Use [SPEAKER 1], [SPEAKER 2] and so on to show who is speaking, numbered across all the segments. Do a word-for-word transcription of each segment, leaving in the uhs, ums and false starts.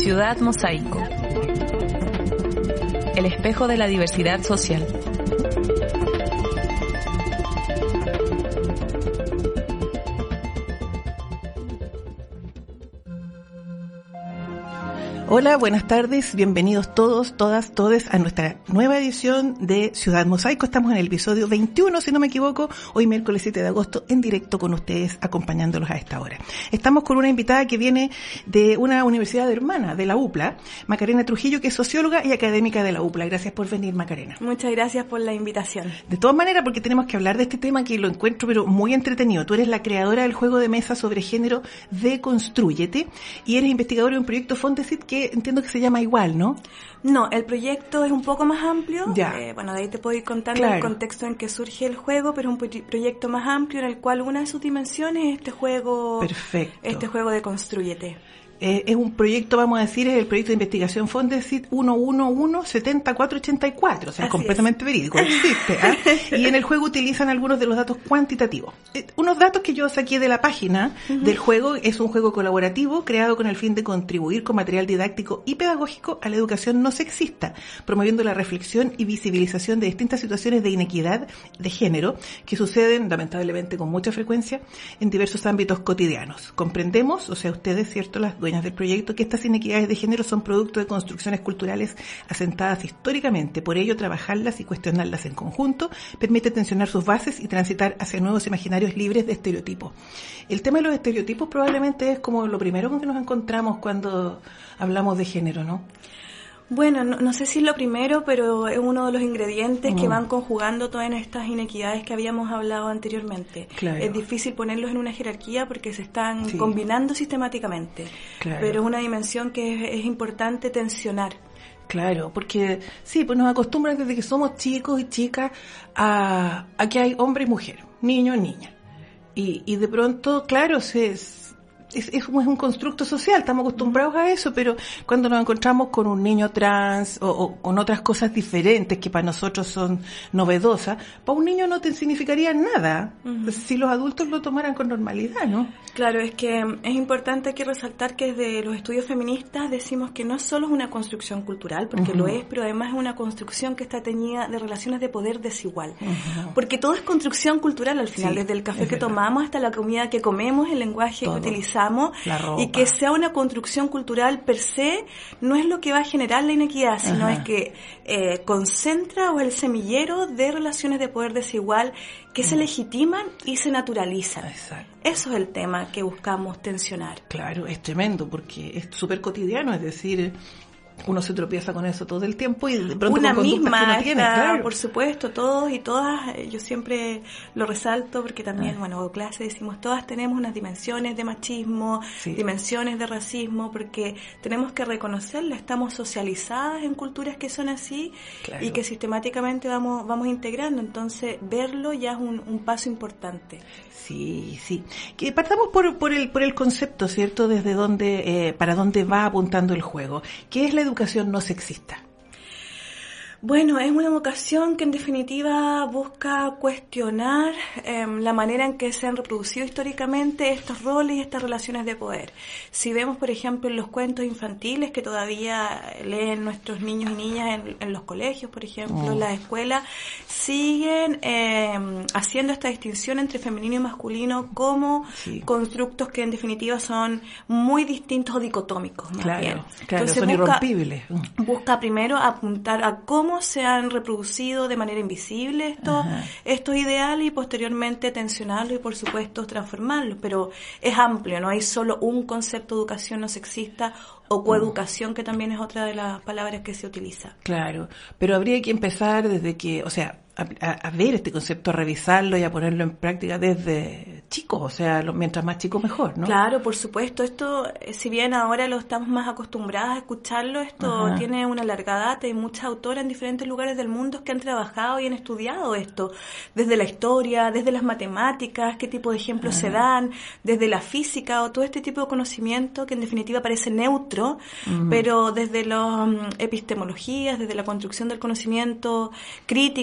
[SPEAKER 1] Ciudad Mosaico, el espejo de la diversidad social.
[SPEAKER 2] Hola, buenas tardes, bienvenidos todos, todas, todes a nuestra nueva edición de Ciudad Mosaico. Estamos en el episodio veintiuno, si no me equivoco, hoy miércoles siete de agosto, en directo con ustedes, acompañándolos a esta hora. Estamos con una invitada que viene de una universidad hermana, de la U P L A, Macarena Trujillo, que es socióloga y académica de la U P L A. Gracias por venir, Macarena.
[SPEAKER 3] Muchas gracias por la invitación.
[SPEAKER 2] De todas maneras, porque tenemos que hablar de este tema que lo encuentro pero muy entretenido. Tú eres la creadora del juego de mesa sobre género Deconstrúyete y eres investigadora de un proyecto Fondesit que entiendo que se llama igual, ¿no?
[SPEAKER 3] No, el proyecto es un poco más amplio.
[SPEAKER 2] Ya.
[SPEAKER 3] Eh, bueno, de ahí te puedo ir contando
[SPEAKER 2] Claro.
[SPEAKER 3] el contexto en que surge el juego, pero es un pro- proyecto más amplio en el cual una de sus dimensiones es este juego.
[SPEAKER 2] Perfecto.
[SPEAKER 3] Este juego de Deconstrúyete.
[SPEAKER 2] Eh, es un proyecto, vamos a decir, es el proyecto de investigación Fondesit uno uno uno siete cuatro ocho cuatro, o sea,
[SPEAKER 3] Así
[SPEAKER 2] completamente
[SPEAKER 3] es.
[SPEAKER 2] verídico, existe. ¿eh? Y en el juego utilizan algunos de los datos cuantitativos. Eh, unos datos que yo saqué de la página uh-huh. del juego, es un juego colaborativo creado con el fin de contribuir con material didáctico y pedagógico a la educación no sexista, promoviendo la reflexión y visibilización de distintas situaciones de inequidad de género que suceden, lamentablemente, con mucha frecuencia en diversos ámbitos cotidianos. Comprendemos, o sea, ustedes, ¿cierto?, las dueñas del proyecto, que estas inequidades de género son producto de construcciones culturales asentadas históricamente. Por ello, trabajarlas y cuestionarlas en conjunto permite tensionar sus bases y transitar hacia nuevos imaginarios libres de estereotipos. El tema de los estereotipos probablemente es como lo primero con que nos encontramos cuando hablamos de género, ¿no?
[SPEAKER 3] Bueno, no, no sé si es lo primero, pero es uno de los ingredientes mm. que van conjugando todas estas inequidades que habíamos hablado anteriormente.
[SPEAKER 2] Claro.
[SPEAKER 3] Es difícil ponerlos en una jerarquía porque se están
[SPEAKER 2] sí.
[SPEAKER 3] combinando sistemáticamente,
[SPEAKER 2] claro.
[SPEAKER 3] pero es una dimensión que es, es importante tensionar.
[SPEAKER 2] Claro, porque sí, pues nos acostumbran desde que somos chicos y chicas a, a que hay hombre y mujer, niño y niña. Y, y de pronto, claro, se... Es, es, un, es un constructo social, estamos acostumbrados a eso, pero cuando nos encontramos con un niño trans o, o con otras cosas diferentes que para nosotros son novedosas, para un niño no te significaría nada uh-huh. si los adultos lo tomaran con normalidad, ¿no?
[SPEAKER 3] Claro, es que es importante aquí resaltar que desde los estudios feministas decimos que no solo es una construcción cultural, porque uh-huh. lo es, pero además es una construcción que está teñida de relaciones de poder desigual. Uh-huh. Porque todo es construcción cultural al final, sí, desde el café que verdad. tomamos hasta la comida que comemos, el lenguaje todo. que utilizamos, y que sea una construcción cultural per se no es lo que va a generar la inequidad, sino Ajá. es que eh, concentra o el semillero de relaciones de poder desigual que Ajá. se legitiman y se naturalizan.
[SPEAKER 2] Exacto.
[SPEAKER 3] Eso es el tema que buscamos tensionar.
[SPEAKER 2] Claro, es tremendo porque es súper cotidiano, es decir, uno se tropieza con eso todo el tiempo y de pronto
[SPEAKER 3] una
[SPEAKER 2] con conductas
[SPEAKER 3] misma
[SPEAKER 2] que no tiene,
[SPEAKER 3] está,
[SPEAKER 2] claro.
[SPEAKER 3] por supuesto, todos y todas, yo siempre lo resalto porque también, ah. bueno, en clase decimos, todas tenemos unas dimensiones de machismo, sí. dimensiones de racismo, porque tenemos que reconocerlas, estamos socializadas en culturas que son así claro. y que sistemáticamente vamos vamos integrando, entonces verlo ya es un, un paso importante.
[SPEAKER 2] Sí, sí. Que partamos por por el por el concepto, ¿cierto? Desde dónde eh, para dónde va apuntando el juego. ¿Qué es la educación no sexista?
[SPEAKER 3] Bueno, es una vocación que en definitiva busca cuestionar eh, la manera en que se han reproducido históricamente estos roles y estas relaciones de poder. Si vemos, por ejemplo, en los cuentos infantiles que todavía leen nuestros niños y niñas en, en los colegios, por ejemplo, oh. en las escuelas, siguen eh, haciendo esta distinción entre femenino y masculino como sí. constructos que en definitiva son muy distintos o dicotómicos, más
[SPEAKER 2] claro,
[SPEAKER 3] bien.
[SPEAKER 2] Claro,
[SPEAKER 3] Entonces,
[SPEAKER 2] son
[SPEAKER 3] busca,
[SPEAKER 2] irrompibles.
[SPEAKER 3] Busca primero apuntar a cómo se han reproducido de manera invisible estos, estos ideales y posteriormente tensionarlos y por supuesto transformarlos, pero es amplio, no hay solo un concepto de educación no sexista o coeducación, que también es otra de las palabras que se utiliza.
[SPEAKER 2] Claro, pero habría que empezar desde que, o sea, a, a, a ver este concepto, a revisarlo y a ponerlo en práctica desde chicos, o sea, lo, mientras más chicos mejor, ¿no?
[SPEAKER 3] Claro, por supuesto, esto, si bien ahora lo estamos más acostumbradas a escucharlo, esto Ajá. tiene una larga data y muchas autoras en diferentes lugares del mundo que han trabajado y han estudiado esto, desde la historia, desde las matemáticas, qué tipo de ejemplos Ajá. se dan, desde la física o todo este tipo de conocimiento que en definitiva parece neutro, uh-huh. pero desde las um, epistemologías, desde la construcción del conocimiento crítico y también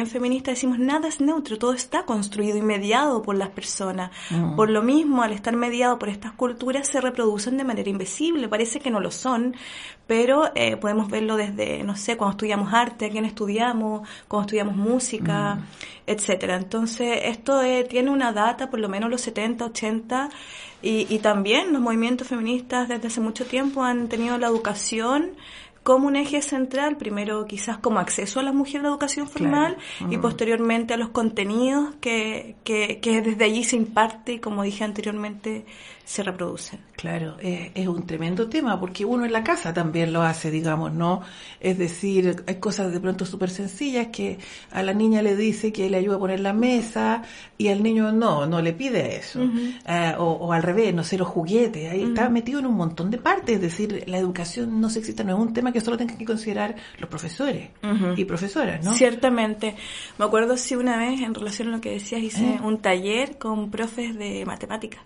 [SPEAKER 3] feminista decimos nada es neutro, todo está construido y mediado por las personas. Mm. Por lo mismo, al estar mediado por estas culturas, se reproducen de manera invisible. Parece que no lo son, pero eh, podemos verlo desde, no sé, cuando estudiamos arte, a quién estudiamos, cuando estudiamos música, mm. etcétera. Entonces, esto eh, tiene una data, por lo menos los setenta, ochenta, y, y también los movimientos feministas desde hace mucho tiempo han tenido la educación como un eje central, primero quizás como acceso a la mujer a la educación formal, claro. uh-huh. y posteriormente a los contenidos que, que, que desde allí se imparte y, como dije anteriormente, se reproducen.
[SPEAKER 2] Claro, es, es un tremendo tema, porque uno en la casa también lo hace, digamos, ¿no? Es decir, hay cosas de pronto súper sencillas que a la niña le dice que le ayuda a poner la mesa y al niño no, no le pide eso. Uh-huh. Uh, o, o al revés, no sé, los juguetes, ahí uh-huh. está metido en un montón de partes, es decir, la educación no sexista no es un tema que solo tengan que considerar los profesores uh-huh. y profesoras, ¿no?
[SPEAKER 3] Ciertamente. Me acuerdo si una vez, en relación a lo que decías, hice ¿Eh? un taller con profes de matemáticas.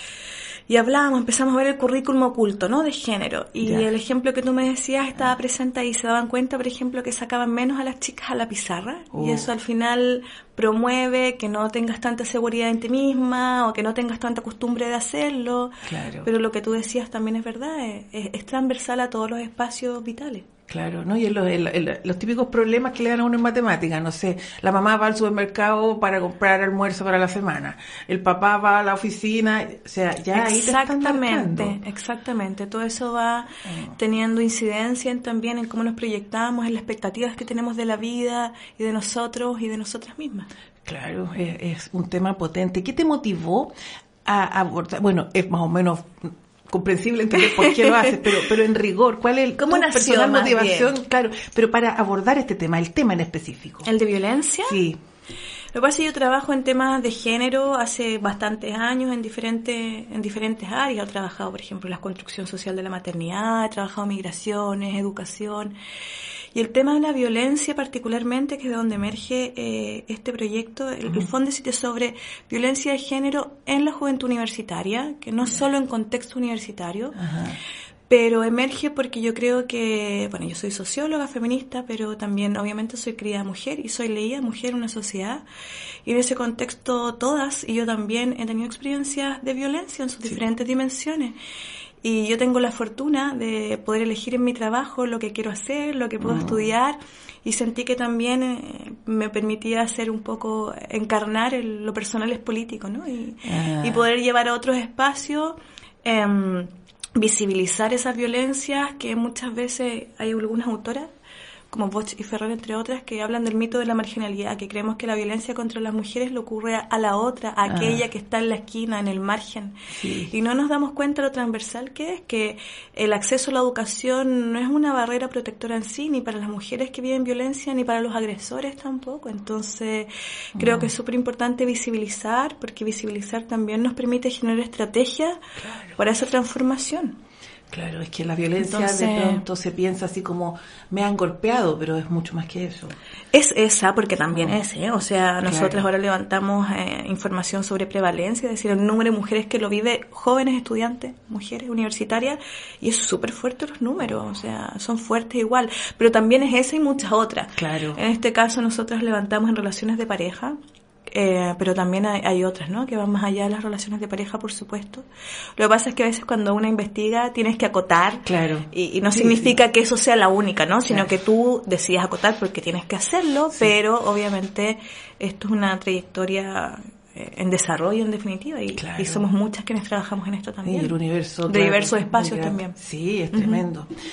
[SPEAKER 3] Y hablábamos, empezamos a ver el currículum oculto, ¿no? De género. Y ya. el ejemplo que tú me decías estaba presente ahí. Se daban cuenta, por ejemplo, que sacaban menos a las chicas a la pizarra. Uh. Y eso al final promueve que no tengas tanta seguridad en ti misma o que no tengas tanta costumbre de hacerlo.
[SPEAKER 2] Claro.
[SPEAKER 3] Pero lo que tú decías también es verdad, es, es, es transversal a todos los espacios vitales.
[SPEAKER 2] Claro, ¿no? Y en los, en, en los típicos problemas que le dan a uno en matemáticas, no sé, la mamá va al supermercado para comprar almuerzo para la semana, el papá va a la oficina, o sea, ya ahí te están marcando.
[SPEAKER 3] Exactamente, exactamente. Todo eso va oh. teniendo incidencia en, también en cómo nos proyectamos, en las expectativas que tenemos de la vida y de nosotros y de nosotras mismas.
[SPEAKER 2] Claro, es, es un tema potente. ¿Qué te motivó a abordar? Bueno, es más o menos comprensible entender por qué lo haces, pero pero en rigor, ¿cuál es tu personal motivación? Bien. Claro, pero para abordar este tema, el tema en específico.
[SPEAKER 3] ¿El de violencia?
[SPEAKER 2] Sí.
[SPEAKER 3] Lo que pasa es que yo trabajo en temas de género hace bastantes años en diferentes en diferentes áreas. He trabajado, por ejemplo, en la construcción social de la maternidad, he trabajado en migraciones, educación. Y el tema de la violencia particularmente, que es de donde emerge eh, este proyecto, el, uh-huh. el fondo es sobre violencia de género en la juventud universitaria, que no yeah. solo en contexto universitario, uh-huh. pero emerge porque yo creo que, bueno, yo soy socióloga feminista, pero también obviamente soy criada mujer y soy leída mujer en una sociedad, y en ese contexto todas, y yo también he tenido experiencias de violencia en sus sí. diferentes dimensiones. Y yo tengo la fortuna de poder elegir en mi trabajo lo que quiero hacer, lo que puedo oh. estudiar, y sentí que también eh, me permitía hacer un poco, encarnar el, lo personal es político, ¿no? Y, ah. y poder llevar a otros espacios, eh, visibilizar esas violencias que muchas veces hay algunas autoras, como Bosch y Ferrer, entre otras, que hablan del mito de la marginalidad, que creemos que la violencia contra las mujeres le ocurre a la otra, a aquella ah. que está en la esquina, en el margen. Sí. Y no nos damos cuenta lo transversal que es, que el acceso a la educación no es una barrera protectora en sí, ni para las mujeres que viven violencia, ni para los agresores tampoco. Entonces, mm. creo que es súper importante visibilizar, porque visibilizar también nos permite generar estrategias claro. para esa transformación.
[SPEAKER 2] Claro, es que la violencia
[SPEAKER 3] Entonces,
[SPEAKER 2] de pronto se piensa así como me han golpeado, pero es mucho más que eso.
[SPEAKER 3] Es esa, porque también oh. es, ¿eh? O sea, nosotros
[SPEAKER 2] claro.
[SPEAKER 3] ahora levantamos eh, información sobre prevalencia, es decir, el número de mujeres que lo vive, jóvenes estudiantes, mujeres universitarias, y es súper fuerte los números, o sea, son fuertes igual, pero también es esa y muchas otras.
[SPEAKER 2] Claro.
[SPEAKER 3] En este caso nosotros levantamos en relaciones de pareja, Eh, pero también hay, hay otras, ¿no? Que van más allá de las relaciones de pareja, por supuesto. Lo que pasa es que a veces cuando uno investiga tienes que acotar,
[SPEAKER 2] claro.
[SPEAKER 3] y, y no
[SPEAKER 2] sí,
[SPEAKER 3] significa
[SPEAKER 2] sí.
[SPEAKER 3] que eso sea la única, ¿no?
[SPEAKER 2] Claro.
[SPEAKER 3] Sino que tú decidas acotar porque tienes que hacerlo, sí. pero obviamente esto es una trayectoria en desarrollo en definitiva y,
[SPEAKER 2] claro.
[SPEAKER 3] y somos muchas quienes trabajamos en esto también.
[SPEAKER 2] Y el universo
[SPEAKER 3] de diversos espacios también.
[SPEAKER 2] Sí, es tremendo. Uh-huh.